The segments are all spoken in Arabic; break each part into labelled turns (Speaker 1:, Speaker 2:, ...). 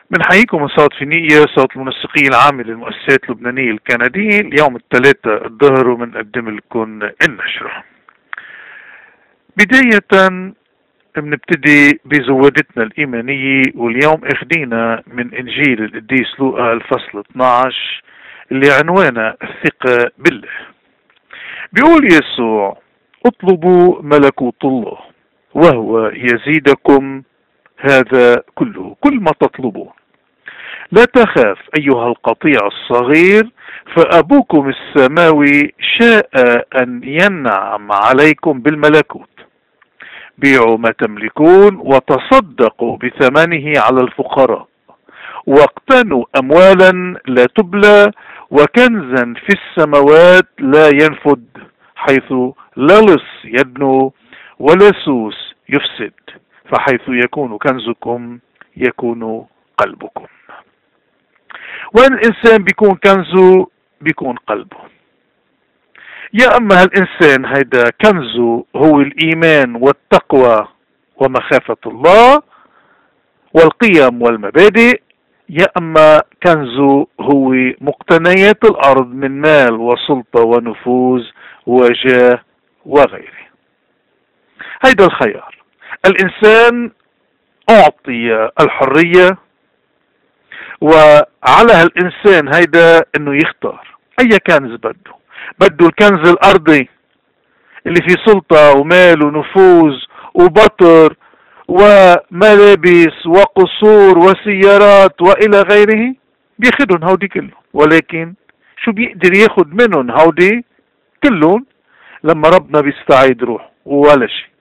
Speaker 1: بنحييكم من صوت فينيقيا، صوت المنسقين العام للمؤسسات اللبنانية الكندية. اليوم الثلاثاء الظهر وبنقدم لكم النشرة. بداية بنبتدي بزودتنا الإيمانية، واليوم اخدينا من إنجيل القديس لوقا الفصل 12 اللي عنوانه الثقة بالله. بيقول يسوع: اطلبوا ملكوت الله وهو يزيدكم هذا كله، كل ما تطلبون. لا تخاف أيها القطيع الصغير، فأبوكم السماوي شاء أن ينعم عليكم بالملكوت. بيعوا ما تملكون وتصدقوا بثمنه على الفقراء، واقتنوا أموالا لا تبلى وكنزا في السماوات لا ينفد، حيث لا لص يدنو ولا سوس يفسد، فحيث يكون كنزكم يكون قلبكم. وين الإنسان بيكون كنزه بيكون قلبه. يا أما هالإنسان هيدا كنزه هو الإيمان والتقوى ومخافة الله والقيم والمبادئ، يا أما كنزه هو مقتنيات الأرض من مال وسلطة ونفوذ وجاه وغيره. هيدا الخيار. الإنسان أعطي الحرية، وعلى هالإنسان هيدا إنه يختار أي كنز بده الكنز الأرضي اللي فيه سلطة ومال ونفوذ وبطر وملابس وقصور وسيارات وإلى غيره، بياخدهم هودي كلهم. ولكن شو بيقدر ياخد منهم هودي كلهم لما ربنا بيستعيد روح ولا شيء؟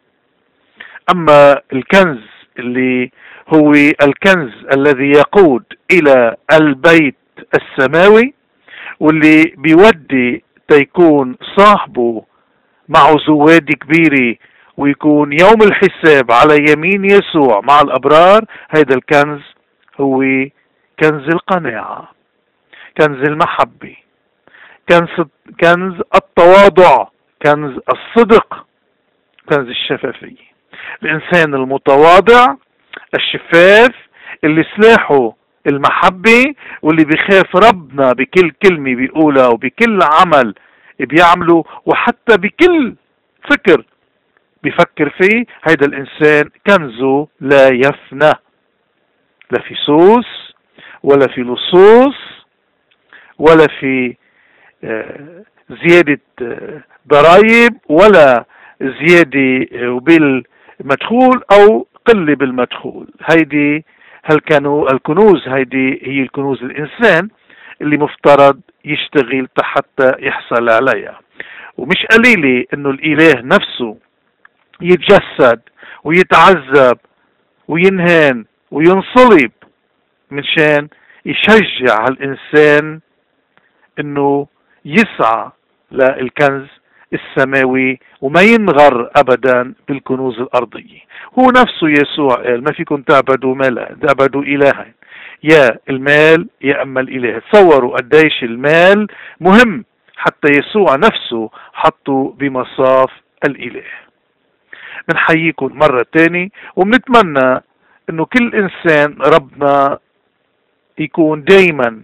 Speaker 1: أما الكنز اللي هو الكنز الذي يقود إلى البيت السماوي، واللي بيودي تيكون صاحبه معه زواد كبيرة ويكون يوم الحساب على يمين يسوع مع الأبرار، هيدا الكنز هو كنز القناعة، كنز المحبة، كنز التواضع، كنز الصدق، كنز الشفافية. الإنسان المتواضع الشفاف اللي سلاحه المحبة، واللي بيخاف ربنا بكل كلمة بيقولها وبكل عمل بيعمله وحتى بكل فكر بيفكر فيه، هيدا الإنسان كنزه لا يفنى، لا في سوس ولا في لصوص ولا في زيادة ضرائب ولا زيادة بالمدخول أو قلة بالمدخول. هيدي الكنوز هيدي هي الكنوز الإنسان اللي مفترض يشتغل حتى يحصل عليها. ومش قليلة إنه الإله نفسه يتجسد ويتعذب وينهان وينصلب منشان يشجع الإنسان إنه يسعى للكنز السماوي وما ينغر أبدا بالكنوز الأرضية. هو نفسه يسوع قال: ما فيكم تعبدوا مالا، تعبدوا إلهين، يا المال يا أما الإله. تصوروا قديش المال مهم حتى يسوع نفسه حطه بمصاف الإله. بنحييكم مرة تاني وبنتمنى إنه كل إنسان ربنا يكون دايما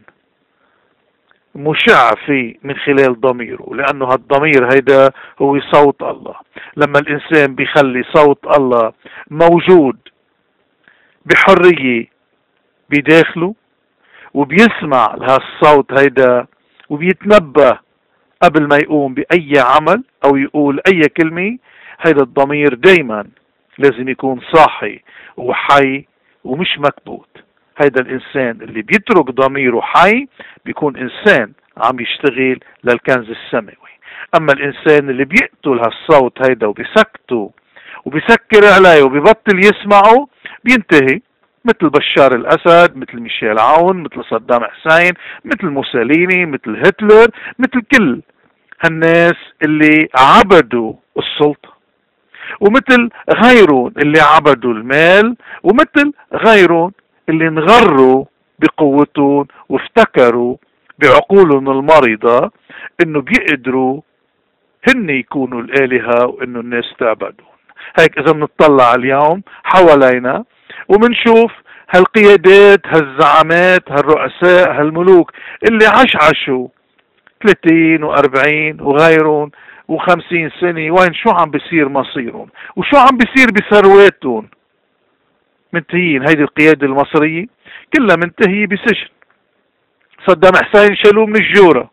Speaker 1: مشع فيه من خلال ضميره، لأنه هالضمير هيدا هو صوت الله. لما الإنسان بيخلي صوت الله موجود بحرية بداخله وبيسمع لهالصوت هيدا وبيتنبه قبل ما يقوم بأي عمل أو يقول أي كلمة، هيدا الضمير دايما لازم يكون صاحي وحي ومش مكبوت. هيدا الإنسان اللي بيترك ضميره حي بيكون إنسان عم يشتغل للكنز السماوي. أما الإنسان اللي بيقتل هالصوت هيدا وبيسكته وبيسكر عليه وبيبطل يسمعه، بينتهي مثل بشار الأسد، مثل ميشيل عون، مثل صدام حسين، مثل موسوليني، مثل هتلر، مثل كل هالناس اللي عبدوا السلطة، ومثل غيرهم اللي عبدوا المال، ومثل غيرهم اللي انغروا بقوتهم وافتكروا بعقولهم المريضة انه بيقدروا هن يكونوا الآلهة وانه الناس تعبدون. هيك اذا بنطلع اليوم حوالينا ومنشوف هالقيادات، هالزعامات، هالرؤساء، هالملوك اللي عشعشوا 30 و40 وغيرهم و50 سنة، وين شو عم بيصير مصيرهم وشو عم بيصير بثرواتهم؟ منتهيين. هيدي القيادة المصرية كلها منتهية بسجن. صدام حسين شالوه من الجورة.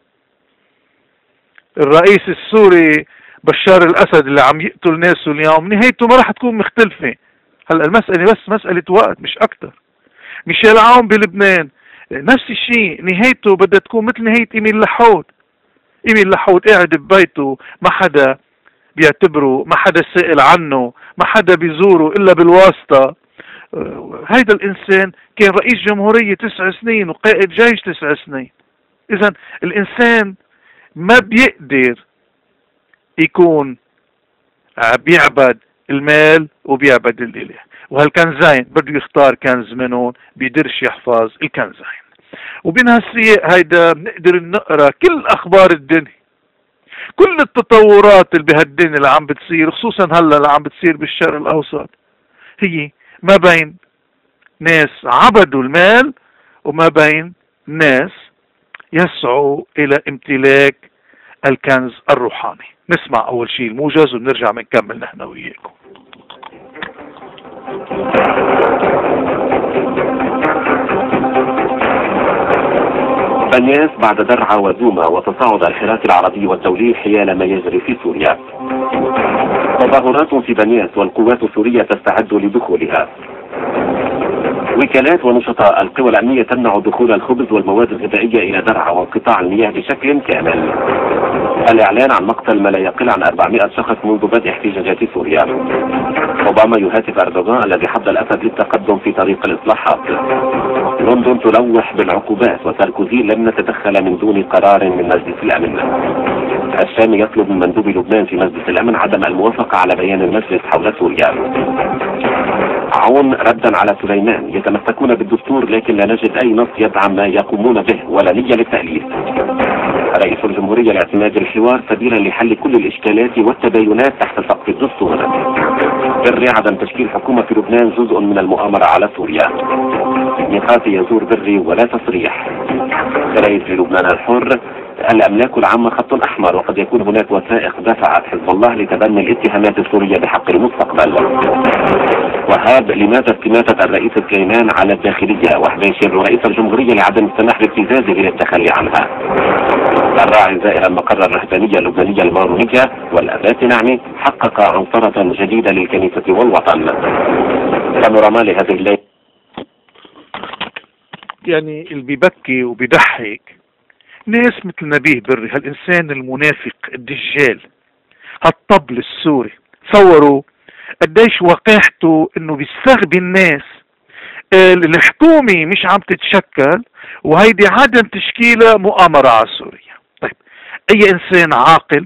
Speaker 1: الرئيس السوري بشار الأسد اللي عم يقتل ناسه اليوم نهايته ما راح تكون مختلفة. هلا المسألة بس مسألة وقت مش أكتر. ميشيل عون بلبنان نفس الشيء، نهايته بدها تكون مثل نهاية إيميل لحود. إيميل لحود قاعد ببيته، ما حدا بيعتبره، ما حدا سائل عنه، ما حدا بيزوره إلا بالواسطة. هيدا الإنسان كان رئيس جمهورية 9 سنين وقائد جيش 9 سنين. إذا الإنسان ما بيقدر يكون بيعبد المال وبيعبد الإله. وهالكنزين بده يختار كنز منهم، بيقدرش يحفظ الكنزين. وبنهالسياق هيدا بنقدر نقرا كل أخبار الدنيا، كل التطورات اللي بهالدنيا اللي عم بتصير، خصوصا هلا اللي عم بتصير بالشرق الأوسط، هي ما بين ناس عبدوا المال وما بين ناس يسعوا إلى امتلاك الكنز الروحاني. نسمع أول شيء الموجز ونرجع بنكمل نحن وياكم.
Speaker 2: بنياس بعد درعا ودوما وتصاعد الحراك العربي والدولي حيال ما يجري في سوريا. تظاهرات في بنياس والقوات السورية تستعد لدخولها. وكالات ونشطاء القوى الأمنية تمنع دخول الخبز والمواد الغذائية إلى درعا وانقطاع المياه بشكل كامل. الإعلان عن مقتل ما لا يقل عن 400 شخص منذ بدء احتجاجات سوريا. أوباما يهاتف أردوغان الذي حض الأسد للتقدم في طريق الإصلاحات. لندن تلوح بالعقوبات وساركوزي لن نتدخل من دون قرار من مجلس الأمن. الشام يطلب من مندوب لبنان في مجلس الأمن عدم الموافقة على بيان المجلس حول سوريا. عون ردا على سليمان يتمسكون بالدستور لكن لا نجد أي نص يدعم ما يقومون به ولا نية للتأليف. رئيس الجمهورية لاعتماد الحوار سبيلا لحل كل الإشكالات والتباينات تحت سقف الدستور. بري عدم تشكيل حكومة في لبنان جزء من المؤامرة على سوريا. ميقاتي يزور بري ولا تصريح. رئيس للبنان الحر الأملاك العامة خط أحمر وقد يكون هناك وثائق دفعت حزب الله لتبني الاتهامات السورية بحق المستقبل. وهاب لماذا استماتة الرئيس الكينان على الداخلية وحبيشير رئيس الجمهورية لعدم السماح بابتزازه للتخلي عنها. الراعي زائر المقر الرهبانية اللبنانية المارونية والأبات نعمي حقق عنصرة جديدة للكنيسة والوطن. بانوراما لهذه الليلة.
Speaker 1: يعني اللي بيبكي وبيضحك ناس مثل نبيه بري، هالإنسان المنافق الدجال، هالطبل السوري. تصوروا قديش وقاحته انه بيستغبي الناس. الحكومة مش عم تتشكل وهيدي عدم تشكيلها مؤامرة على سوريا. طيب اي انسان عاقل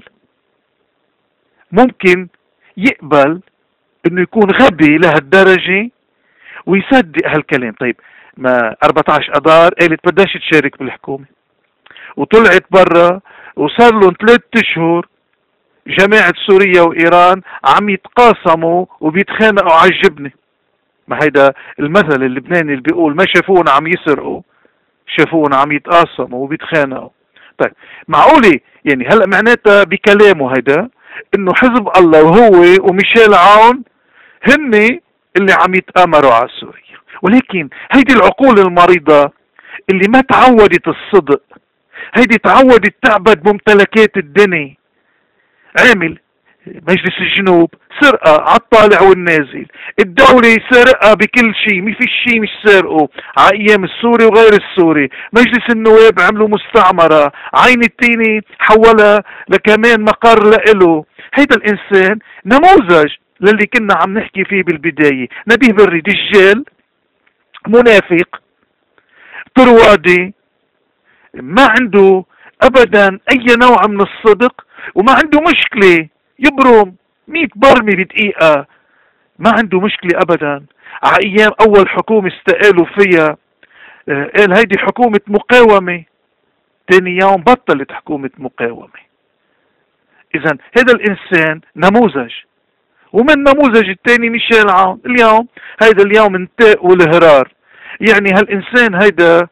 Speaker 1: ممكن يقبل انه يكون غبي لهالدرجة ويصدق هالكلام؟ طيب ما 14 اذار قالت بدهاش تشارك بالحكومة وطلعت برا وصار لهم 3 اشهر جماعة سوريا وإيران عم يتقاسموا وبيتخانقوا على الجبنة. ما هيدا المثل اللبناني اللي بيقول ما شافونا عم يسرقوا، شافونا عم يتقاسموا وبيتخانقوا. طيب معقولة يعني هلأ معناتها بكلامه هيدا انه حزب الله وهو وميشيل عون هن اللي عم يتآمروا على سوريا. ولكن هيدي العقول المريضة اللي ما تعودت الصدق، هيدي تعودت تعبد ممتلكات الدنيا. عامل مجلس الجنوب سرقة على الطالع والنازل، الدولة سرقة بكل شيء، ما في شيء مش سرقه على ايام السوري وغير السوري. مجلس النواب عملوا مستعمرة، عين التيني حولها لكمان مقر لإله. هيدا الانسان نموذج للي كنا عم نحكي فيه بالبداية. نبيه بري دجال منافق طروادي، ما عنده ابدا اي نوع من الصدق وما عنده مشكلة يبرم 100 برمي بدقيقة. ما عنده مشكلة ابدا. على ايام اول حكومة استقالوا فيها قال هيدي حكومة مقاومة، تاني يوم بطلت حكومة مقاومة. اذا هذا الانسان نموذج ومن النموذج الثاني ميشيل عون. اليوم هيدا اليوم انتاء والهرار. يعني هالإنسان هيدا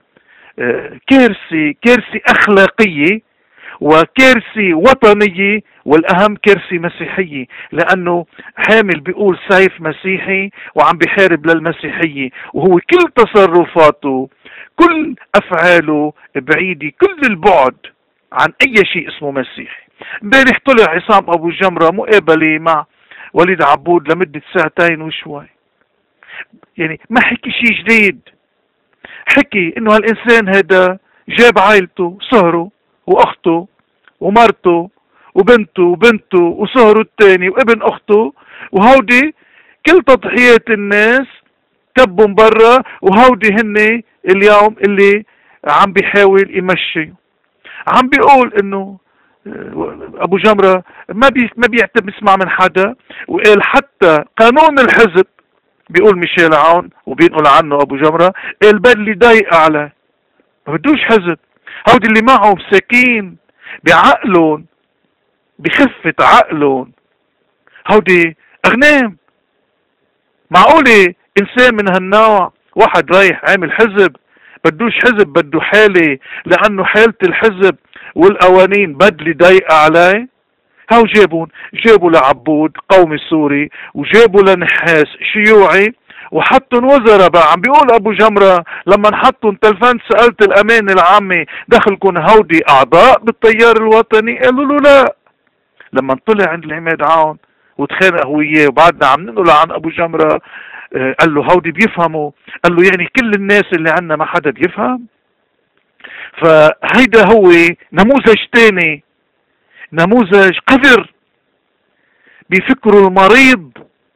Speaker 1: كارثة أخلاقية وكارثة وطنية، والأهم كارثة مسيحية، لأنه حامل بيقول سيف مسيحي وعم بيحارب للمسيحية، وهو كل تصرفاته كل أفعاله بعيدة كل البعد عن أي شيء اسمه مسيحي. امبارح طلع عصام أبو جمرة مقابلة مع وليد عبود لمدة 2 ساعة وشوي، يعني ما حكي شيء جديد، حكي انه هالإنسان هذا جاب عائلته سهره وأخته ومرته وبنته وسهره الثاني وابن أخته، وهودي كل تضحيات الناس كبهم برا، وهودي هن اليوم اللي عم بيحاول يمشي. عم بيقول انه ابو جمرة ما بيعتب يسمع من حدا، وقال حتى قانون الحزب بيقول ميشيل عون وبينقل عنه ابو جمرة، قال بدلي ضايق عليه، ما بدوش حزب. هودي اللي معهم مساكين بعقلهم بخفة عقلهم، هودي اغنام. معقولة انسان من هالنوع واحد رايح عامل حزب؟ بدوش حزب، بده حالة، لانه حالة الحزب والقوانين بدلي ضايقة عليه. هاو جابوا لعبود قومي سوري، وجابوا لنحاس شيوعي، وحطن وزراء. بقى عم بيقول ابو جمرة لما نحطن تلفنت سألت الأمان العامة دخلكن هودي اعضاء بالتيار الوطني؟ قالوا له لا. لما طلع عند العماد عون وتخانق هو وياه وبعدنا عم ننقل عن ابو جمرة، قال له هودي بيفهموا، قال له يعني كل الناس اللي عنا ما حدا بيفهم؟ فهيدا هو نموذج تاني، نموذج قذر بفكره المريض،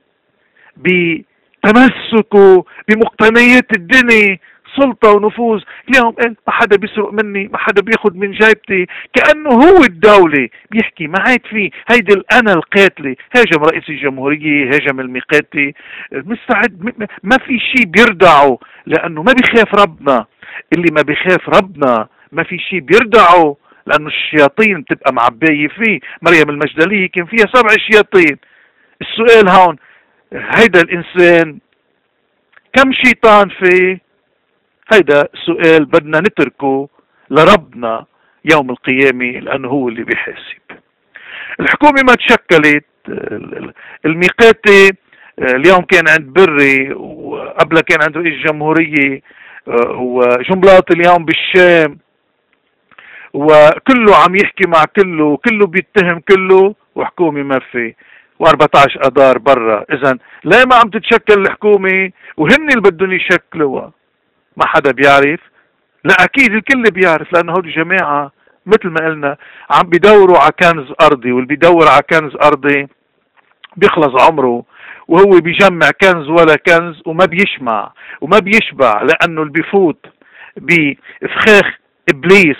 Speaker 1: بتمسكه بمقتنيات الدنيا، سلطة ونفوذ. اليوم ما حدا بيسرق مني، ما حدا بياخد من جيبتي، كأنه هو الدولة. بيحكي ما عاد فيه هيدي الأنا القاتلة. هاجم رئيس الجمهورية، هاجم الميقاتي، مستعد، ما في شيء بيردعه، لأنه ما بيخاف ربنا. اللي ما بيخاف ربنا ما في شيء بيردعه، لأنه الشياطين بتبقى معباية فيه. مريم المجدلية كان فيها 7 شياطين. السؤال هون، هيدا الإنسان كم شيطان فيه؟ هيدا سؤال بدنا نتركه لربنا يوم القيامة، لأنه هو اللي بيحاسب. الحكومة ما تشكلت. الميقاتي اليوم كان عند بري، وقبلها كان عند رئيس الجمهورية، وجنبلاط اليوم بالشام، وكله عم يحكي مع كله بيتهم كله، وحكومة ما في، و14 أدار برا. إذن لا ما عم تتشكل الحكومة، وهن اللي بدهم يشكلوها. ما حدا بيعرف؟ لا أكيد الكل بيعرف، لأنه هول الجماعة مثل ما قلنا عم بيدوروا على كنز أرضي، واللي بيدور على كنز أرضي بيخلص عمره، وهو بيجمع كنز ولا كنز، وما بيشمع وما بيشبع، لأنه اللي بيفوت بفخاخ إبليس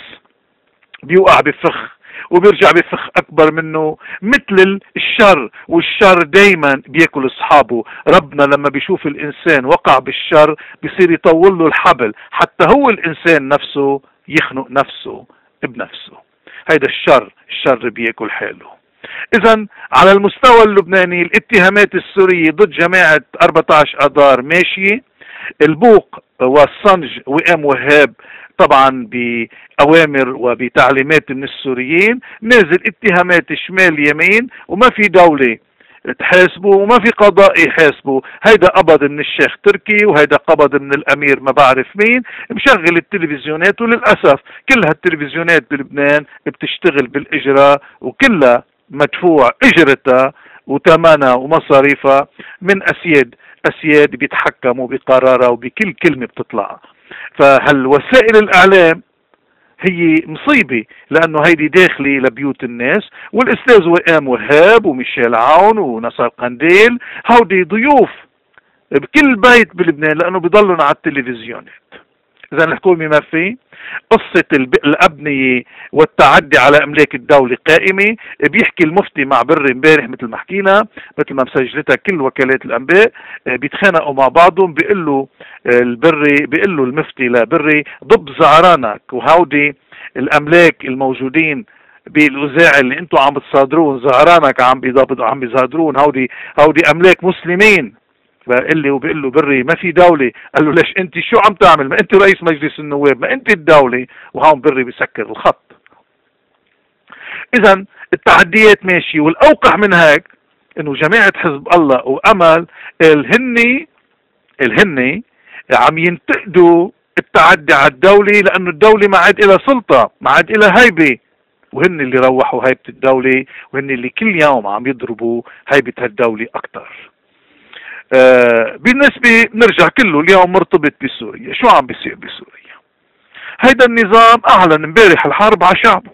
Speaker 1: بيوقع بفخ وبيرجع بفخ أكبر منه، مثل الشر. والشر دايما بياكل أصحابه. ربنا لما بيشوف الإنسان وقع بالشر بيصير يطول له الحبل، حتى هو الإنسان نفسه يخنق نفسه بنفسه. هيدا الشر بياكل حاله. إذن على المستوى اللبناني الاتهامات السورية ضد جماعة 14 أدار ماشية. البوق والصنج وئام وهاب طبعا بأوامر وبتعليمات من السوريين، نازل اتهامات شمال يمين، وما في دولة تحاسبه وما في قضاء يحاسبه. هيدا قبض من الشيخ تركي، وهيدا قبض من الأمير ما بعرف مين، مشغل التلفزيونات. وللأسف كل هالتلفزيونات بلبنان بتشتغل بالإجراء، وكلها مدفوع إجرتها وثمنها ومصاريفها من أسياد بيتحكموا بقرارها وبكل كلمة بتطلع. فهالوسائل الإعلام هي مصيبة، لأنه هيدي داخلة لبيوت الناس. والأستاذ وئام وهاب وميشيل عون ونصر قنديل هودي ضيوف بكل بيت بلبنان، لأنه بيضلون على التلفزيونات. إذا الحكومة ما في قصة الأبنية والتعدي على أملاك الدولة قائمة. بيحكي المفتي مع بري امبارح مثل ما حكينا، مثل ما مسجلتها كل وكالات الأنباء، بيتخانقوا مع بعضهم. بيقول له المفتي لبري ضب زعرانك، وهودي الأملاك الموجودين بالاوزاع اللي انتم عم بتصادرون، زهرانك عم بيصادرون هودي املاك مسلمين. فقال لي وبقول له بري ما في دولة. قال له ليش انت شو عم تعمل؟ ما انت رئيس مجلس النواب، ما انت الدولة. وهون بري بيسكر الخط. اذا التحديات ماشي. والاوقع من هيك انه جماعة حزب الله وامل الهني عم ينتقدوا التعدي على الدولة، لانه الدولة ما عاد لها سلطة، ما عاد لها هيبة، وهن اللي روحوا هيبة الدولة، وهن اللي كل يوم عم يضربوا هيبة هالدولة اكتر. بالنسبة نرجع كله اليوم مرتبط بسوريا. شو عم بيصير بسوريا؟ هيدا النظام اعلن امبارح الحرب على شعبه.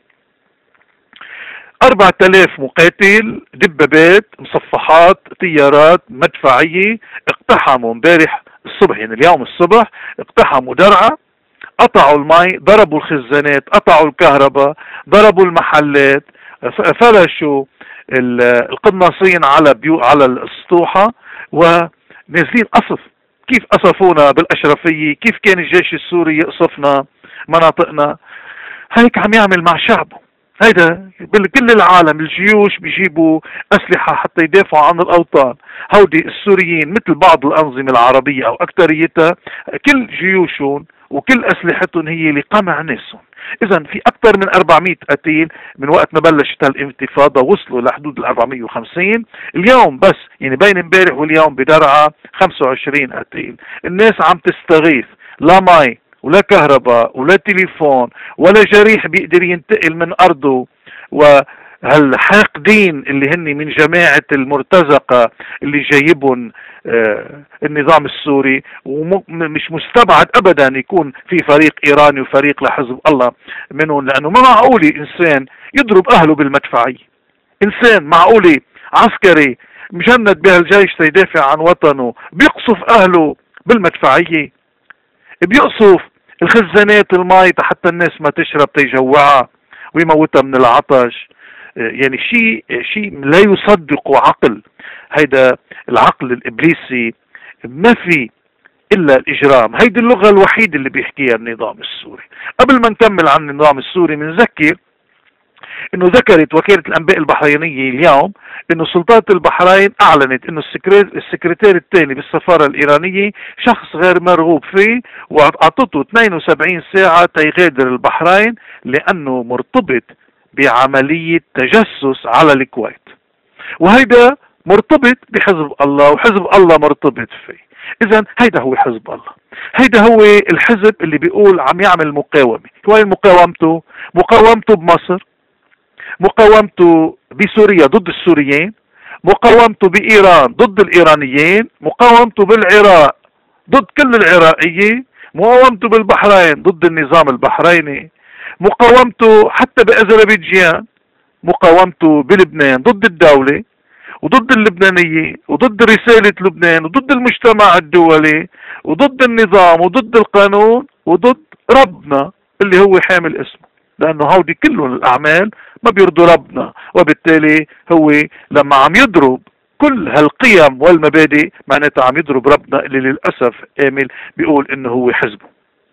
Speaker 1: 4000 مقاتل، دبابات، مصفحات، طيارات مدفعية اقتحموا امبارح الصبح، يعني اليوم الصبح اقتحموا درعا، قطعوا المي، ضربوا الخزانات، قطعوا الكهرباء، ضربوا المحلات، فرشوا القناصين على السطوحة ونازلين قصف. كيف قصفونا بالأشرفية؟ كيف كان الجيش السوري يقصفنا مناطقنا؟ هيك عم يعمل مع شعبه. هيدا بكل العالم الجيوش بيجيبوا أسلحة حتى يدافعوا عن الأوطان. هودي السوريين مثل بعض الأنظمة العربية أو أكثريتها كل جيوشهم وكل أسلحتهم هي لقمع ناسهم. إذا في أكثر من 400 قتيل من وقت ما بلشت هالانتفاضة، وصلوا لحدود ال 450. اليوم بس يعني بين امبارح واليوم بدرعا 25 قتيل. الناس عم تستغيث، لا مي ولا كهرباء ولا تليفون ولا جريح بيقدر ينتقل من أرضه. وهالحاقدين اللي هن من جماعة المرتزقة اللي جايبهم النظام السوري، ومش مستبعد أبدا يكون في فريق إيراني وفريق لحزب الله منهم، لأنه ما معقولي إنسان يضرب أهله بالمدفعية. إنسان معقولي عسكري مجند بهالجيش سيدافع عن وطنه بيقصف أهله بالمدفعية، بيقصف الخزانات المي حتى الناس ما تشرب تيجوعها ويموتها من العطش. يعني شيء لا يصدق عقل. هيدا العقل الإبليسي ما في إلا الإجرام. هيدي اللغة الوحيدة اللي بيحكيها النظام السوري. قبل ما نكمل عن النظام السوري بنذكر انه ذكرت وكالة الانباء البحرينية اليوم انه سلطات البحرين اعلنت انه السكرتير الثاني بالسفارة الايرانية شخص غير مرغوب فيه، واعطته 72 ساعة تيغادر البحرين لانه مرتبط بعملية تجسس على الكويت. وهيدا مرتبط بحزب الله، وحزب الله مرتبط فيه. اذا هيدا هو حزب الله. هيدا هو الحزب اللي بيقول عم يعمل مقاومة. شو هي مقاومته؟ مقاومته بمصر، مقاومته بسوريا ضد السوريين، مقاومته بإيران ضد الإيرانيين، مقاومته بالعراق ضد كل العراقية، مقاومته بالبحرين ضد النظام البحريني، مقاومته حتى بأذربيجان، مقاومته بلبنان ضد الدولة وضد اللبنانية وضد رسالة لبنان وضد المجتمع الدولي وضد النظام وضد القانون وضد ربنا اللي هو حامل اسمه. لأنه هودي كلهم الأعمال ما بيرضوا ربنا، وبالتالي هو لما عم يضرب كل هالقيم والمبادئ معناتها عم يضرب ربنا اللي للأسف آمل بيقول إنه هو حزبه.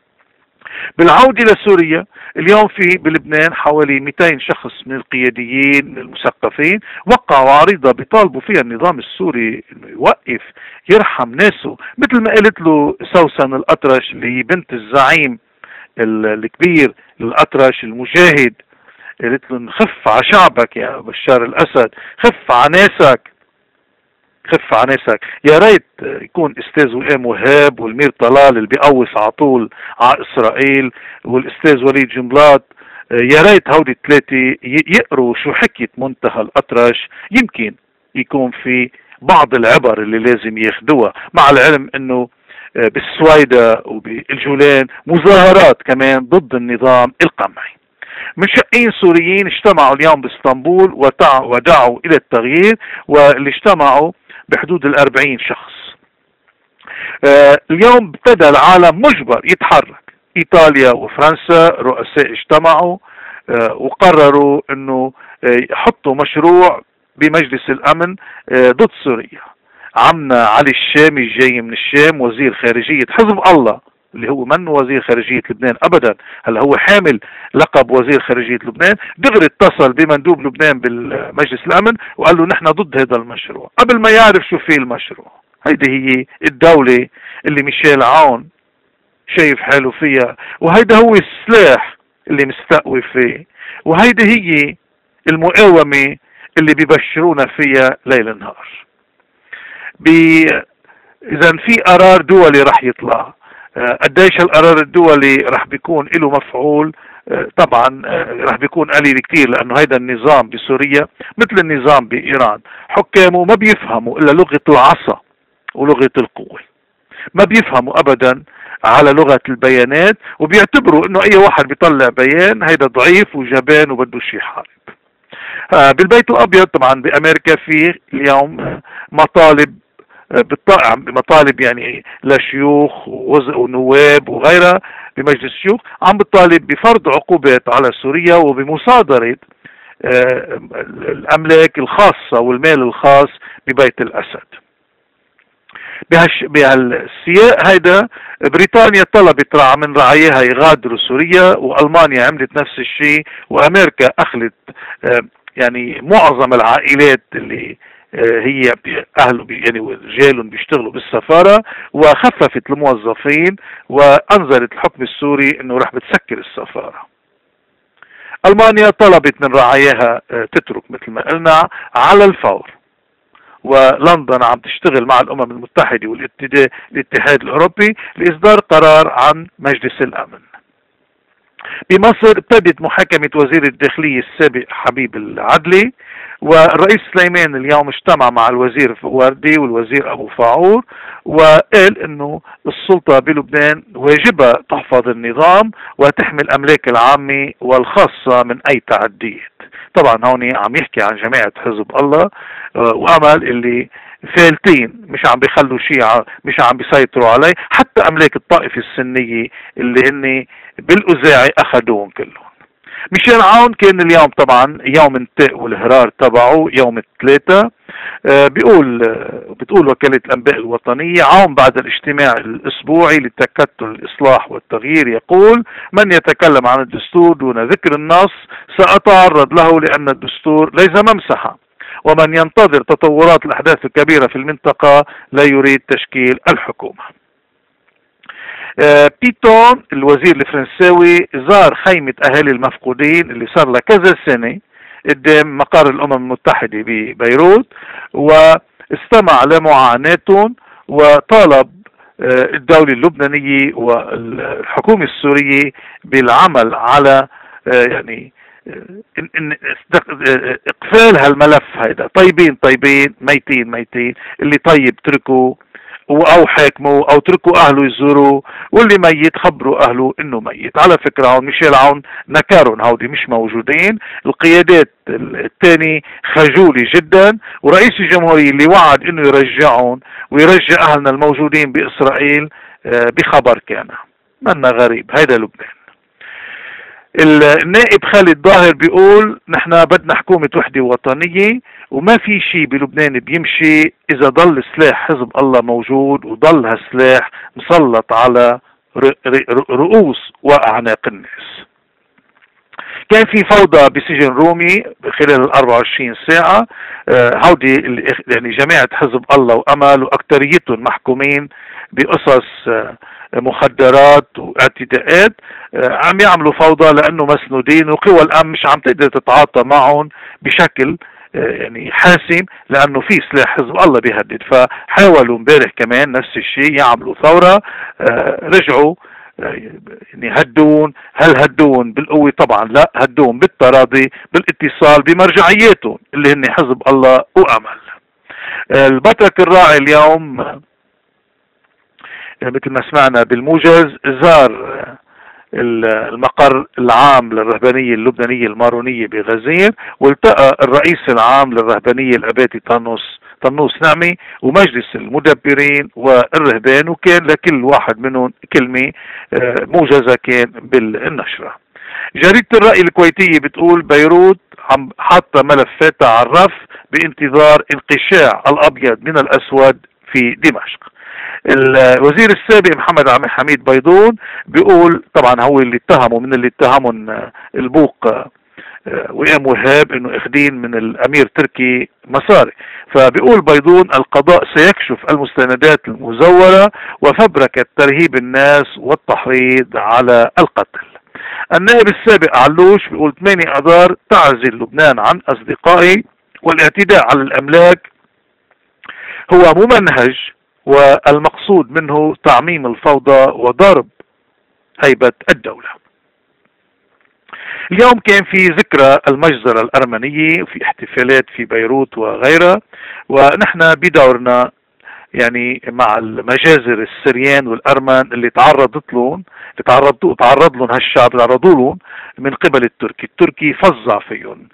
Speaker 1: بالعودة لسوريا، اليوم في بلبنان حوالي 200 شخص من القياديين من المثقفين وقعوا عريضة بيطالبوا فيها النظام السوري انه يوقف يرحم ناسه، مثل ما قالت له سوسن الأطرش اللي هي بنت الزعيم الكبير الأطرش المجاهد. قالت له خف على شعبك يا بشار الأسد، خف على ناسك، خف على ناسك. يا ريت يكون استاذ وئام وهاب والمير طلال اللي بيقوص على طول على اسرائيل والاستاذ وليد جنبلاط، يا ريت هودي الثلاثه يقروا شو حكيت منتهى الأطرش، يمكن يكون في بعض العبر اللي لازم ياخدوها، مع العلم انه بالسويدة وبالجولان مظاهرات كمان ضد النظام القمعي. منشقين سوريين اجتمعوا اليوم باسطنبول ودعوا الى التغيير، واللي اجتمعوا بحدود 40 شخص. اليوم ابتدى العالم مجبر يتحرك. ايطاليا وفرنسا رؤساء اجتمعوا وقرروا انه يحطوا مشروع بمجلس الامن ضد سوريا. عمنا علي الشامي جاي من الشام وزير خارجية حزب الله اللي هو منه وزير خارجية لبنان أبدا، هلا هو حامل لقب وزير خارجية لبنان، دغري اتصل بمندوب لبنان بالمجلس الأمن وقال له نحن ضد هذا المشروع قبل ما يعرف شو فيه المشروع. هيدي هي الدولة اللي ميشيل عون شايف حاله فيها، وهيدا هو السلاح اللي مستقوي فيه، وهيدي هي المقاومة اللي بيبشرونا فيها ليل نهار. إذا في قرار دولي رح يطلع، قديش القرار الدولي رح بيكون له مفعول؟ طبعا رح بيكون قليل كتير، لأنه هيدا النظام بسوريا مثل النظام بإيران، حكامه ما بيفهموا إلا لغة العصا ولغة القوة، ما بيفهموا أبدا على لغة البيانات، وبيعتبروا إنه أي واحد بيطلع بيان هيدا ضعيف وجبان وبده شي يحارب. بالبيت الأبيض طبعا بأمريكا في اليوم مطالب يعني لشيوخ ونواب وغيرها بمجلس الشيوخ عم بتطالب بفرض عقوبات على سوريا وبمصادرة الأملاك الخاصة والمال الخاص ببيت الأسد. بهالسياق هيدا بريطانيا طلبت من رعاياها يغادروا سوريا، وألمانيا عملت نفس الشيء، وأمريكا أخذت يعني معظم العائلات اللي هي أهله يعني رجالهم بيشتغلوا بالسفارة، وخففت الموظفين وأنذرت الحكم السوري إنه رح بتسكر السفارة. ألمانيا طلبت من رعاياها تترك مثل ما قلنا على الفور، ولندن عم تشتغل مع الأمم المتحدة والاتحاد الأوروبي لإصدار قرار عن مجلس الأمن. بمصر ابتدت محاكمة وزير الداخلية السابق حبيب العدلي، والرئيس سليمان اليوم اجتمع مع الوزير وردي والوزير أبو فاعور، وقال انه السلطة بلبنان واجبها تحفظ النظام وتحمي الأملاك العامة والخاصة من أي تعديات. طبعا هون عم يحكي عن جماعة حزب الله وأمل اللي فالتين، مش عم بيخلوا شيء، مش عم بيسيطروا عليه، حتى أملاك الطائفة السنية اللي هن بالأزاعي أخذوهم كلهم. ميشيل عون كان اليوم طبعا يوم انتهاء والهرار تبعه يوم الثلاثاء. بتقول وكالة الأنباء الوطنية عون بعد الاجتماع الأسبوعي لتكتل الإصلاح والتغيير يقول: من يتكلم عن الدستور دون ذكر النص سأتعرض له، لأن الدستور ليس ممسحة، ومن ينتظر تطورات الأحداث الكبيرة في المنطقة لا يريد تشكيل الحكومة. بيتون الوزير الفرنساوي زار خيمة أهالي المفقودين اللي صار لها كذا سنة قدام مقر الأمم المتحدة ببيروت، واستمع لمعاناتهم، وطالب الدولة اللبنانية والحكومة السورية بالعمل على يعني اقفال هالملف هيدا. طيبين ميتين، اللي طيب تركوا او حاكموا او تركوا اهله يزوروا، واللي ميت خبروا اهله انه ميت. على فكرة هون ميشيل عون نكرهم، هودي مش موجودين. القيادات الثاني خجولي جدا، ورئيس الجمهورية اللي وعد انه يرجعهم ويرجع اهلنا الموجودين باسرائيل بخبر كان منا غريب. هيدا لبنان. النائب خالد ظاهر بيقول: نحن بدنا حكومة وحدة وطنية، وما في شيء بلبنان بيمشي إذا ضل سلاح حزب الله موجود وضل هالسلاح مسلط على رؤوس وأعناق الناس. كان في فوضى بسجن رومي خلال ال 24 ساعة. هودي يعني جماعة حزب الله وأمل وأكتريتهم محكومين بقصص مخدرات واعتداءات، عم يعملوا فوضى لأنه مسنودين، وقوى الأمن مش عم تقدر تتعاطى معهم بشكل يعني حاسم، لأنه في سلاح حزب الله بيهدد. فحاولوا امبارح كمان نفس الشيء يعملوا ثورة، رجعوا يعني هل هدون بالقوة؟ طبعا لا، هدون بالتراضي، بالاتصال بمرجعياتهم اللي هن حزب الله وأمل. البطرك الراعي اليوم مثل ما سمعنا بالموجز زار المقر العام للرهبانية اللبنانية المارونية بغزير، والتقى الرئيس العام للرهبانية الأباتي طنوس نعمي ومجلس المدبرين والرهبان، وكان لكل واحد منهم كلمة موجزة كان بالنشرة. جريدة الرأي الكويتية بتقول: بيروت عم حاطة ملفاتها على الرف بانتظار انقشاع الأبيض من الأسود في دمشق. الوزير السابق محمد عبد الحميد بيضون بيقول، طبعا هو اللي اتهموا من اللي اتهمهم البوق وإمام وهاب انه اخذين من الامير تركي مصاري. فبيقول بيضون القضاء سيكشف المستندات المزورة وفبركة ترهيب الناس والتحريض على القتل. النائب السابق علوش بيقول 8 اذار تعزل لبنان عن اصدقائي والاعتداء على الاملاك هو ممنهج والمقصود منه تعميم الفوضى وضرب هيبة الدولة. اليوم كان في ذكرى المجزرة الأرمنية وفي احتفالات في بيروت وغيرها، ونحن بدورنا يعني مع المجازر السريان والأرمن اللي تعرض لهم هالشعب، تعرضوا لهم من قبل التركي فظع فيهم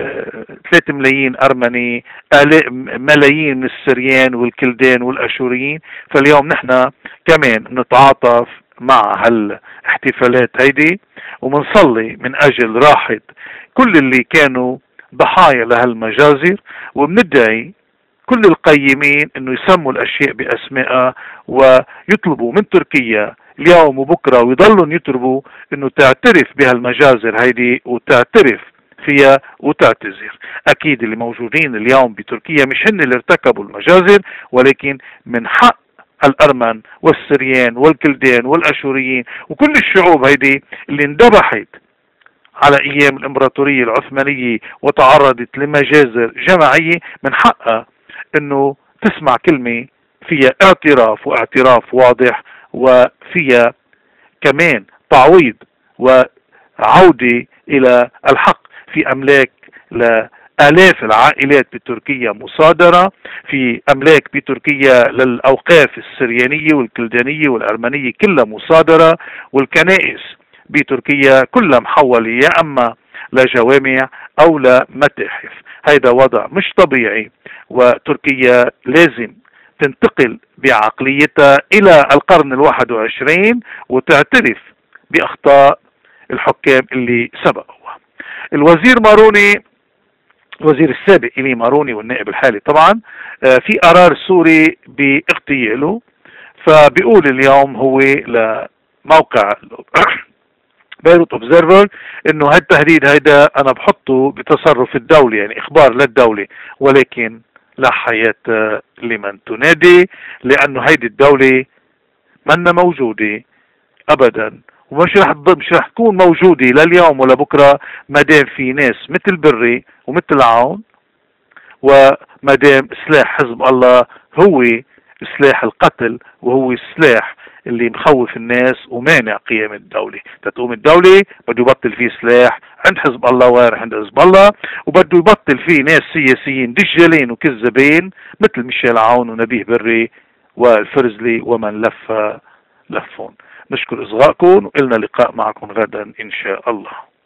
Speaker 1: 3 ملايين أرمني، ملايين من السريان والكلدان والأشوريين. فاليوم نحن كمان نتعاطف مع هالاحتفالات هيدي ومنصلي من أجل راحة كل اللي كانوا ضحايا لهالمجازر، وبندعي كل القيمين انه يسموا الاشياء باسمائها ويطلبوا من تركيا اليوم وبكره ويضلوا يطلبوا انه تعترف بهالمجازر هيدي وتعترف فيها وتعتذر. اكيد اللي موجودين اليوم بتركيا مش هن اللي ارتكبوا المجازر، ولكن من حق الارمن والسريان والكلدان والاشوريين وكل الشعوب هيدي اللي اندبحت على ايام الامبراطورية العثمانية وتعرضت لمجازر جماعية، من حقها انه تسمع كلمة فيها اعتراف واعتراف واضح، وفيها كمان تعويض وعودة الى الحق في املاك لآلاف العائلات بتركيا مصادرة، في املاك بتركيا للاوقاف السريانية والكلدانية والارمنية كلها مصادرة، والكنائس بتركيا كلها محولة يا اما لجوامع او لمتاحف. هيدا وضع مش طبيعي، وتركيا لازم تنتقل بعقليتها الى القرن 21 وتعترف باخطاء الحكام اللي سبقوها. الوزير ماروني، الوزير السابق إلي ماروني والنائب الحالي طبعا، في قرار سوري باغتياله. فبيقول اليوم هو لموقع بيروت اوبزرفر انه هالتهديد هيدا انا بحطه بتصرف الدولة، يعني اخبار للدولة، ولكن لا حياة لمن تنادي، لانه هيدي الدولة منا موجودة ابدا، ومش رح تكون موجودة لليوم ولا بكرة ما دام في ناس مثل بري ومثل عون، وما دام سلاح حزب الله هو سلاح القتل وهو السلاح اللي مخوف الناس ومانع قيام الدولة. تتقوم الدولة بده يبطل فيه سلاح عند حزب الله وارح عند حزب الله، وبده يبطل فيه ناس سياسيين دجالين وكذابين مثل ميشيل عون ونبيه بري والفرزلي ومن لفهم. نشكر إصغائكم وإلنا لقاء معكم غدا إن شاء الله.